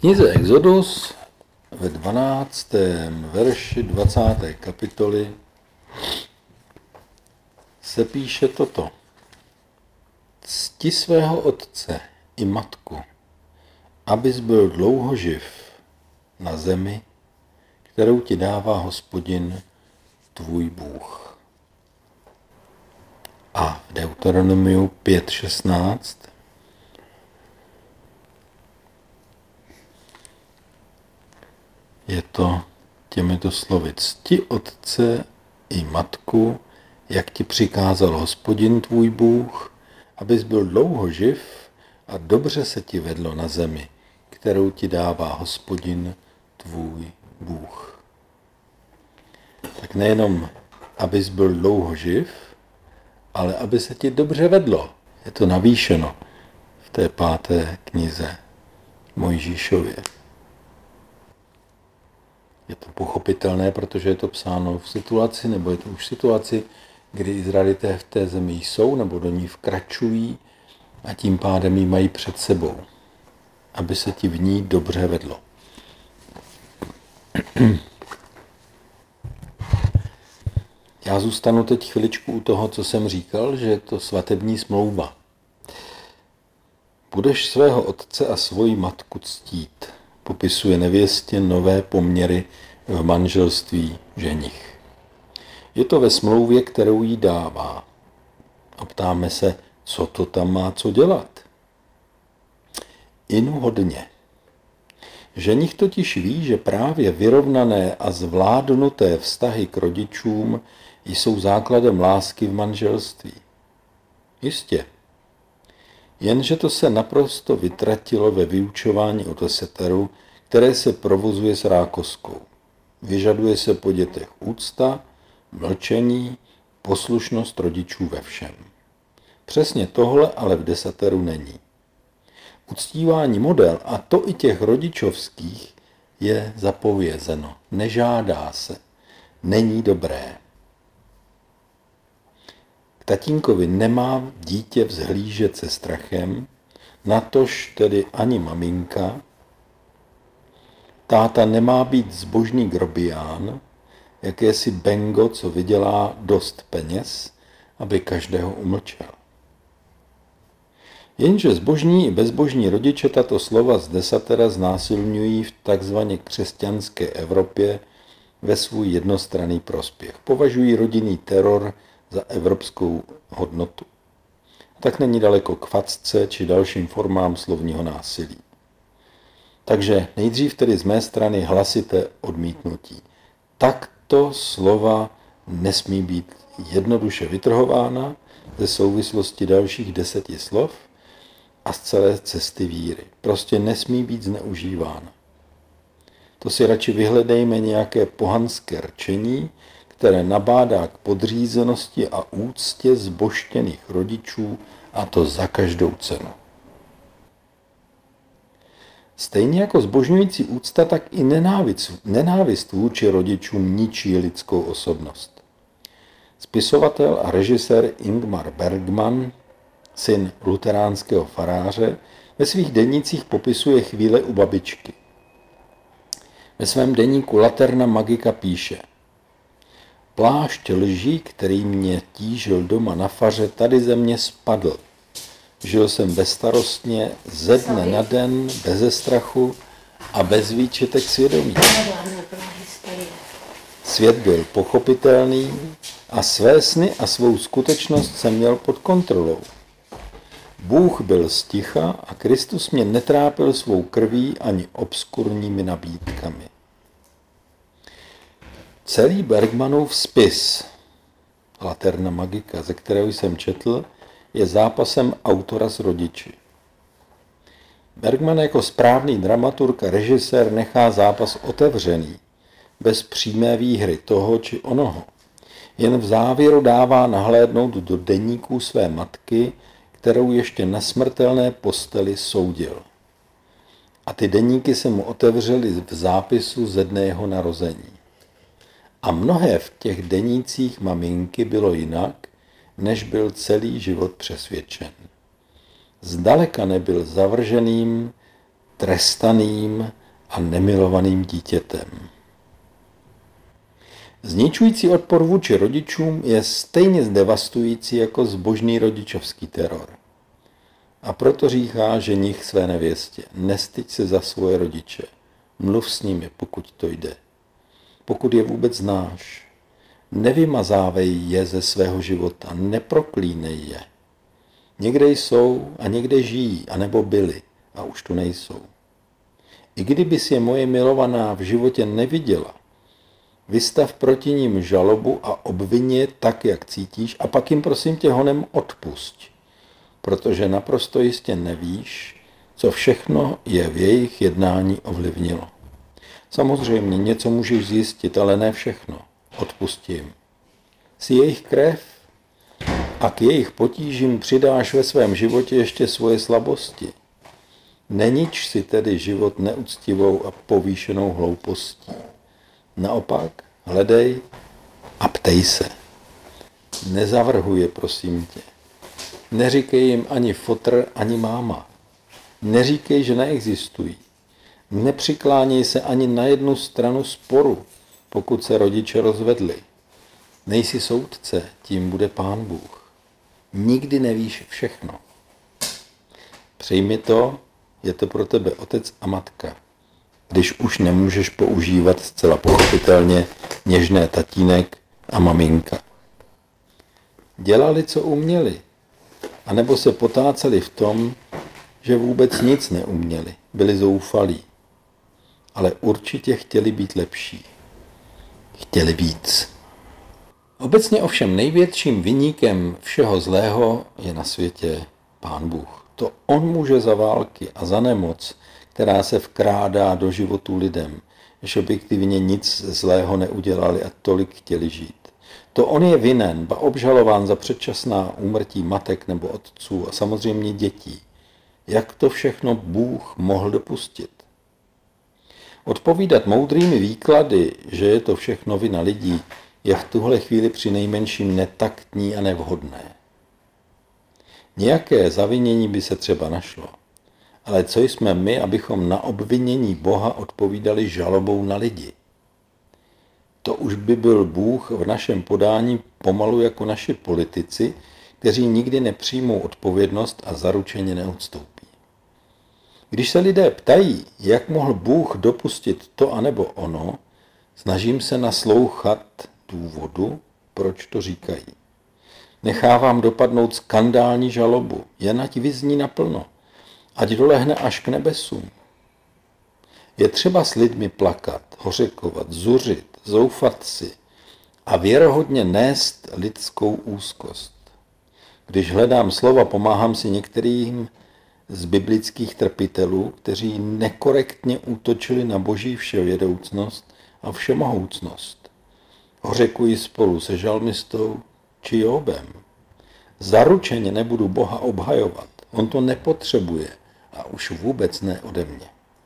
knize Exodus ve 12. verši 20. kapitoly se píše toto. Cti svého otce i matku, abys byl dlouho živ na zemi, kterou ti dává Hospodin tvůj Bůh. A v Deuteronomiu 5.16 je to těmito slovy. Cti otce i matku, jak ti přikázal Hospodin tvůj Bůh, abys byl dlouho živ a dobře se ti vedlo na zemi, kterou ti dává Hospodin tvůj Bůh. Tak nejenom, abys byl dlouho živ, ale aby se ti dobře vedlo. Je to navýšeno v té 5. knize Mojžíšově. Je to pochopitelné, protože je to psáno v situaci, nebo je to už v situaci, kdy Izraelité v té zemi jsou, nebo do ní vkračují a tím pádem ji mají před sebou, aby se ti v ní dobře vedlo. Já zůstanu teď chviličku u toho, co jsem říkal, že je to svatební smlouva. Budeš svého otce a svoji matku ctít, popisuje nevěstě nové poměry v manželství ženich. Je to ve smlouvě, kterou jí dává. A ptáme se, co to tam má co dělat. Inu hodně. Ženich totiž ví, že právě vyrovnané a zvládnuté vztahy k rodičům jsou základem lásky v manželství. Jistě. Jenže to se naprosto vytratilo ve vyučování o deseteru, které se provozuje s rákoskou. Vyžaduje se po dětech úcta, mlčení, poslušnost rodičů ve všem. Přesně tohle ale v desateru není. Uctívání model, a to i těch rodičovských, je zapovězeno. Nežádá se. Není dobré. K tatínkovi nemá dítě vzhlížet se strachem, natož tedy ani maminka. Táta nemá být zbožný grobián, jakési bengo, co vydělá dost peněz, aby každého umlčel. Jenže zbožní i bezbožní rodiče tato slova z desatera znásilňují v takzvaně křesťanské Evropě ve svůj jednostranný prospěch. Považují rodinný teror za evropskou hodnotu. Tak není daleko k facce či dalším formám slovního násilí. Takže nejdřív tedy z mé strany hlasité odmítnutí. Takto slova nesmí být jednoduše vytrhována ze souvislosti dalších 10 slov a z celé cesty víry. Prostě nesmí být zneužívána. To si radši vyhledejme nějaké pohanské rčení, které nabádá k podřízenosti a úctě zbožtěných rodičů, a to za každou cenu. Stejně jako zbožňující úcta, tak i nenávist vůči rodičům ničí lidskou osobnost. Spisovatel a režisér Ingmar Bergman, syn luteránského faráře, ve svých denících popisuje chvíle u babičky. Ve svém deníku Laterna Magica píše: Plášť lží, který mě tížil doma na faře, tady ze mě spadl. Žil jsem bezstarostně, ze dne na den, beze strachu a bez výčitek svědomí. Svět byl pochopitelný a své sny a svou skutečnost jsem měl pod kontrolou. Bůh byl sticha a Kristus mě netrápil svou krví ani obskurními nabídkami. Celý Bergmanův spis Laterna Magica, ze kterého jsem četl, je zápasem autora s rodiči. Bergman jako správný dramaturg a režisér nechá zápas otevřený, bez přímé výhry toho či onoho. Jen v závěru dává nahlédnout do deníků své matky, kterou ještě na smrtelné posteli soudil. A ty deníky se mu otevřely v zápisu ze dne jeho narození. A mnohé v těch denících maminky bylo jinak, než byl celý život přesvědčen. Zdaleka nebyl zavrženým trestaným a nemilovaným dítětem. Zničující odpor vůči rodičům je stejně zdevastující jako zbožný rodičovský teror. A proto říká ženich své nevěstě: nestyď se za svoje rodiče, mluv s nimi, pokud to jde. Pokud je vůbec znáš, nevymazávej je ze svého života, neproklínej je. Někde jsou a někde žijí, anebo byli a už tu nejsou. I kdybys je moje milovaná v životě neviděla, vystav proti ním žalobu a obviň je tak, jak cítíš, a pak jim prosím tě honem odpusť, protože naprosto jistě nevíš, co všechno je v jejich jednání ovlivnilo. Samozřejmě něco můžeš zjistit, ale ne všechno. Odpusti jim. Jsi jejich krev a k jejich potížím přidáš ve svém životě ještě svoje slabosti. Nenič si tedy život neúctivou a povýšenou hloupostí. Naopak, hledej a ptej se. Nezavrhuj je, prosím tě. Neříkej jim ani fotr, ani máma. Neříkej, že neexistují. Nepřikláněj se ani na jednu stranu sporu, pokud se rodiče rozvedli. Nejsi soudce, tím bude Pán Bůh. Nikdy nevíš všechno. Přijmi to, je to pro tebe otec a matka. Když už nemůžeš používat zcela pochopitelně něžné tatínek a maminka. Dělali, co uměli, anebo se potáceli v tom, že vůbec nic neuměli, byli zoufalí, ale určitě chtěli být lepší. Chtěli víc. Obecně ovšem největším viníkem všeho zlého je na světě Pán Bůh. To on může za války a za nemoc, která se vkrádá do životů lidem, že objektivně nic zlého neudělali a tolik chtěli žít. To on je vinen, ba obžalován za předčasná úmrtí matek nebo otců a samozřejmě dětí. Jak to všechno Bůh mohl dopustit? Odpovídat moudrými výklady, že je to všechno vina lidí, je v tuhle chvíli přinejmenším netaktní a nevhodné. Nějaké zavinění by se třeba našlo, ale co jsme my, abychom na obvinění Boha odpovídali žalobou na lidi? To už by byl Bůh v našem podání pomalu jako naši politici, kteří nikdy nepřijmou odpovědnost a zaručeně neodstoupí. Když se lidé ptají, jak mohl Bůh dopustit to anebo ono, snažím se naslouchat důvodu, proč to říkají. Nechávám dopadnout skandální žalobu, jen ať vyzní naplno, ať dolehne až k nebesům. Je třeba s lidmi plakat, hořekovat, zuřit, zoufat si a věrohodně nést lidskou úzkost. Když hledám slova, pomáhám si některým z biblických trpitelů, kteří nekorektně útočili na Boží vševědoucnost a všemohoucnost. Hořekuji spolu se žalmistou či Jobem. Zaručeně nebudu Boha obhajovat, on to nepotřebuje a už vůbec ne ode mě.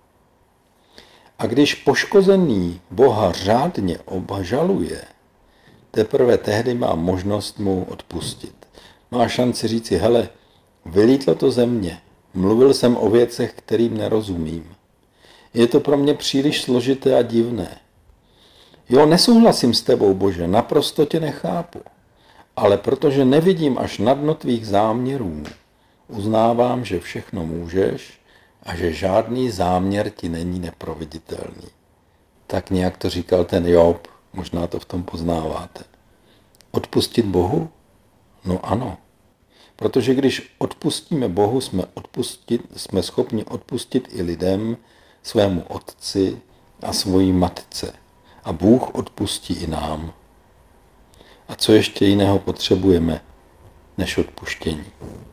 A když poškozený Boha řádně obžaluje, teprve tehdy má možnost mu odpustit. Má šanci říci: hele, vylítlo to ze mě, mluvil jsem o věcech, kterým nerozumím. Je to pro mě příliš složité a divné. Jo, nesouhlasím s tebou, Bože, naprosto tě nechápu, ale protože nevidím až na dno tvých záměrů, uznávám, že všechno můžeš a že žádný záměr ti není neproveditelný. Tak nějak to říkal ten Job, možná to v tom poznáváte. Odpustit Bohu? No ano. Protože když odpustíme Bohu, jsme schopni odpustit i lidem, svému otci a svojí matce. A Bůh odpustí i nám. A co ještě jiného potřebujeme než odpuštění?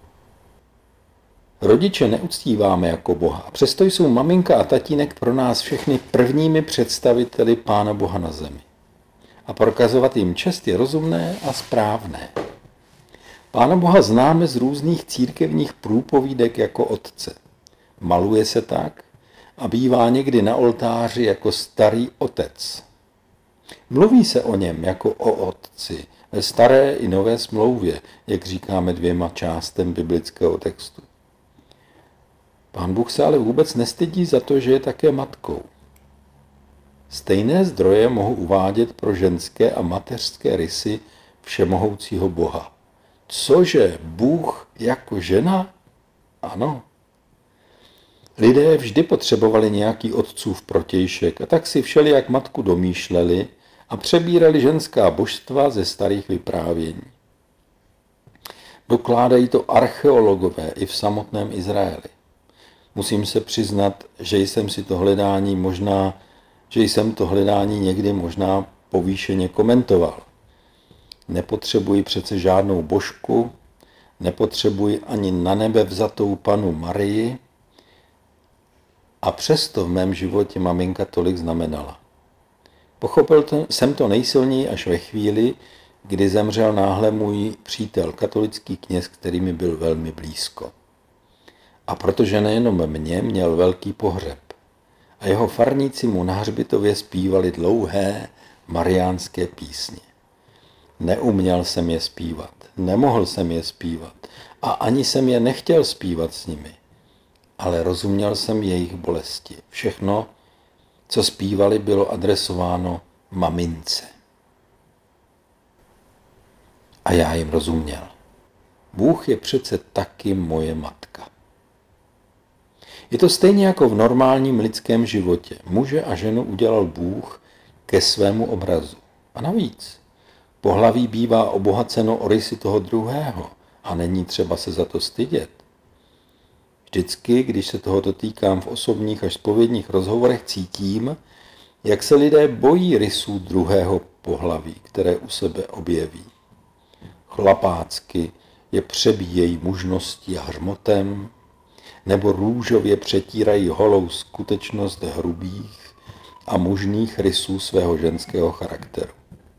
Rodiče neuctíváme jako Boha, a přesto jsou maminka a tatínek pro nás všechny prvními představiteli Pána Boha na zemi. A prokazovat jim čest je rozumné a správné. Pána Boha známe z různých církevních průpovídek jako otce. Maluje se tak a bývá někdy na oltáři jako starý otec. Mluví se o něm jako o otci ve staré i nové smlouvě, jak říkáme 2 částem biblického textu. Pán Bůh se ale vůbec nestydí za to, že je také matkou. Stejné zdroje mohu uvádět pro ženské a mateřské rysy všemohoucího Boha. Cože, Bůh jako žena? Ano. Lidé vždy potřebovali nějaký otcův protějšek a tak si všelijak matku domýšleli a přebírali ženská božstva ze starých vyprávění. Dokládají to archeologové i v samotném Izraeli. Musím se přiznat, že jsem to hledání někdy možná povýšeně komentoval. Nepotřebuji přece žádnou božku, nepotřebuji ani na nebe vzatou panu Marii, a přesto v mém životě maminka tolik znamenala. Pochopil jsem to nejsilněji až ve chvíli, kdy zemřel náhle můj přítel, katolický kněz, který mi byl velmi blízko. A protože nejenom mě měl velký pohřeb a jeho farníci mu na hřbitově zpívali dlouhé mariánské písně. Neuměl jsem je zpívat, nemohl jsem je zpívat a ani jsem je nechtěl zpívat s nimi, ale rozuměl jsem jejich bolesti. Všechno, co zpívali, bylo adresováno mamince. A já jim rozuměl. Bůh je přece taky moje matka. Je to stejně jako v normálním lidském životě. Muže a ženu udělal Bůh ke svému obrazu. A navíc, pohlaví bývá obohaceno o rysy toho druhého a není třeba se za to stydět. Vždycky, když se toho dotýkám v osobních až zpovědních rozhovorech, cítím, jak se lidé bojí rysů druhého pohlaví, které u sebe objeví. Chlapácky je přebíjejí mužností a hřmotem, nebo růžově přetírají holou skutečnost hrubých a mužných rysů svého ženského charakteru.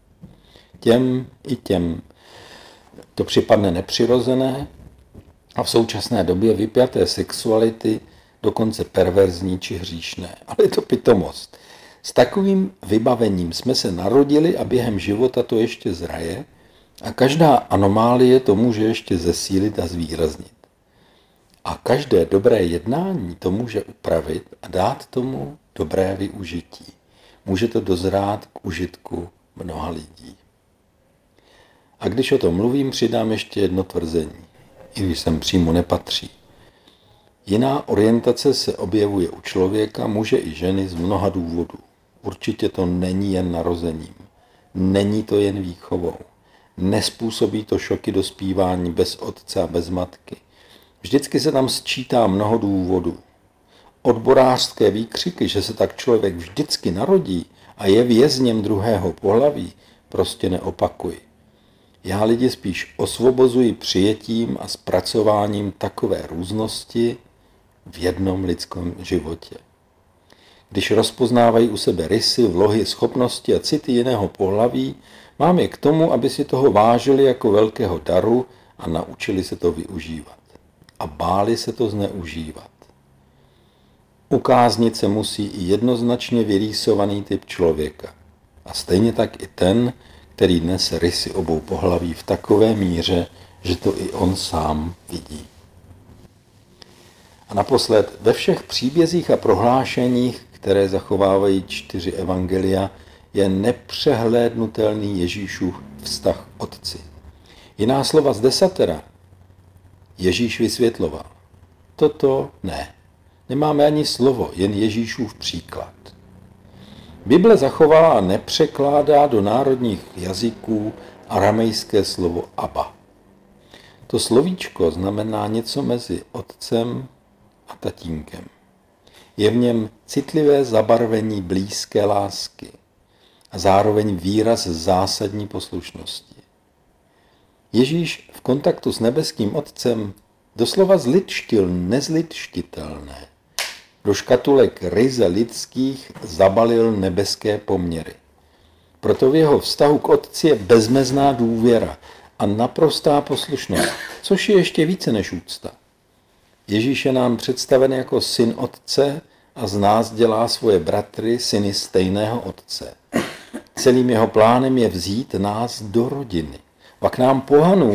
Těm i těm to připadne nepřirozené a v současné době vypjaté sexuality dokonce perverzní či hříšné. Ale je to pitomost. S takovým vybavením jsme se narodili a během života to ještě zraje a každá anomálie to může ještě zesílit a zvýraznit. A každé dobré jednání to může upravit a dát tomu dobré využití. Může to dozrát k užitku mnoha lidí. A když o tom mluvím, přidám ještě jedno tvrzení, i když sem přímo nepatří. Jiná orientace se objevuje u člověka, muže i ženy z mnoha důvodů. Určitě to není jen narozením. Není to jen výchovou. Nespůsobí to šoky dospívání bez otce a bez matky. Vždycky se tam sčítá mnoho důvodů. Odborářské výkřiky, že se tak člověk vždycky narodí a je vězněm druhého pohlaví, prostě neopakuji. Já lidi spíš osvobozuji přijetím a zpracováním takové různosti v jednom lidském životě. Když rozpoznávají u sebe rysy, vlohy, schopnosti a city jiného pohlaví, mám je k tomu, aby si toho vážili jako velkého daru a naučili se to využívat. A báli se to zneužívat. Ukáznit se musí i jednoznačně vyrýsovaný typ člověka. A stejně tak i ten, který nese rysy obou pohlaví v takové míře, že to i on sám vidí. A naposled, ve všech příbězích a prohlášeních, které zachovávají 4 evangelia, je nepřehlédnutelný Ježíšův vztah k Otci. Jiná slova z desatera Ježíš vysvětloval. Toto ne. Nemáme ani slovo, jen Ježíšův příklad. Bible zachovala a nepřekládá do národních jazyků aramejské slovo Abba. To slovíčko znamená něco mezi otcem a tatínkem. Je v něm citlivé zabarvení blízké lásky a zároveň výraz zásadní poslušnosti. Ježíš v kontaktu s nebeským Otcem doslova zlidštil nezlidštitelné. Do škatulek ryze lidských zabalil nebeské poměry. Proto v jeho vztahu k Otci je bezmezná důvěra a naprostá poslušnost, což je ještě více než úcta. Ježíš je nám představen jako syn Otce a z nás dělá svoje bratry, syny stejného Otce. Celým jeho plánem je vzít nás do rodiny. Pak nám pohanům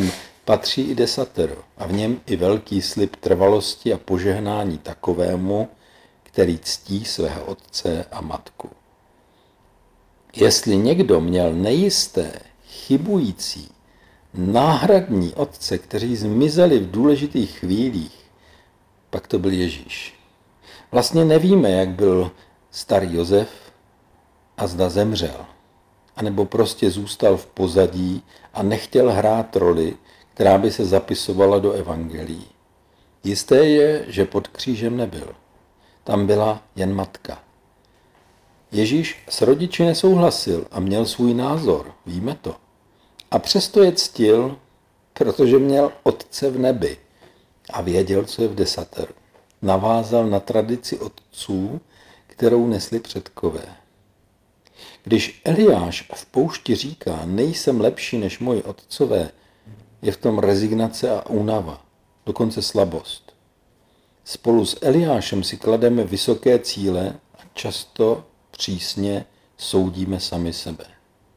patří i desatero a v něm i velký slib trvalosti a požehnání takovému, který ctí svého otce a matku. Jestli někdo měl nejisté, chybující, náhradní otce, kteří zmizeli v důležitých chvílích, pak to byl Ježíš. Vlastně nevíme, jak byl starý Josef a zda zemřel, anebo prostě zůstal v pozadí a nechtěl hrát roli, která by se zapisovala do evangelií. Jisté je, že pod křížem nebyl. Tam byla jen matka. Ježíš s rodiči nesouhlasil a měl svůj názor, víme to. A přesto je ctil, protože měl otce v nebi a věděl, co je v desateru. Navázal na tradici otců, kterou nesli předkové. Když Eliáš v poušti říká, nejsem lepší než moji otcové, je v tom rezignace a únava, dokonce slabost. Spolu s Eliášem si klademe vysoké cíle a často přísně soudíme sami sebe.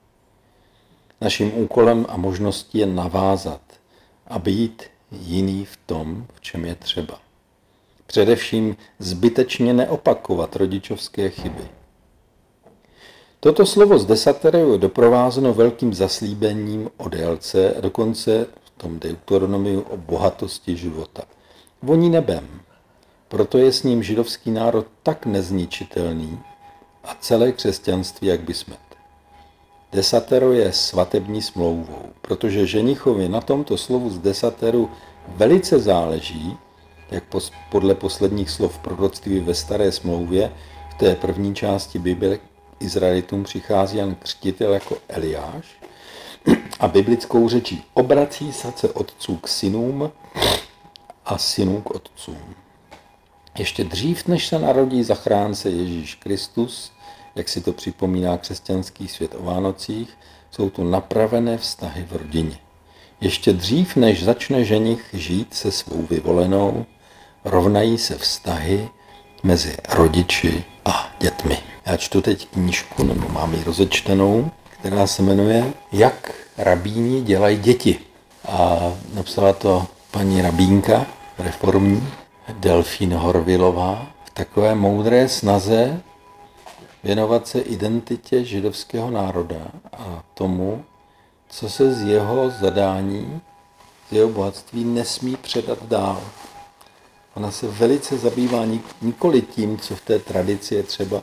Naším úkolem a možností je navázat a být jiný v tom, v čem je třeba. Především zbytečně neopakovat rodičovské chyby. Toto slovo z desateru je doprovázeno velkým zaslíbením o délce a dokonce v tom Deuteronomiu o bohatosti života. Voní nebem. Proto je s ním židovský národ tak nezničitelný a celé křesťanství jak by smet. Desatero je svatební smlouvou, protože ženichovi na tomto slovu z desateru velice záleží, jak podle posledních slov proroctví ve staré smlouvě, v té první části Bible Izraelitům přichází Jan Křtitel jako Eliáš a biblickou řečí obrací srdce otců k synům a synů k otcům. Ještě dřív, než se narodí zachránce Ježíš Kristus, jak si to připomíná křesťanský svět o Vánocích, jsou tu napravené vztahy v rodině. Ještě dřív, než začne ženich žít se svou vyvolenou, rovnají se vztahy mezi rodiči a dětmi. Já čtu teď knížku, nebo mám ji rozečtenou, která se jmenuje Jak rabíni dělají děti. A napsala to paní rabínka reformní Delfín Horvilová v takové moudré snaze věnovat se identitě židovského národa a tomu, co se z jeho zadání, z jeho bohatství nesmí předat dál. Ona se velice zabývá nikoli tím, co v té tradici je třeba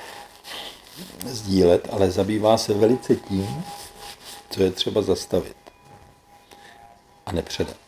sdílet, ale zabývá se velice tím, co je třeba zastavit a nepředat.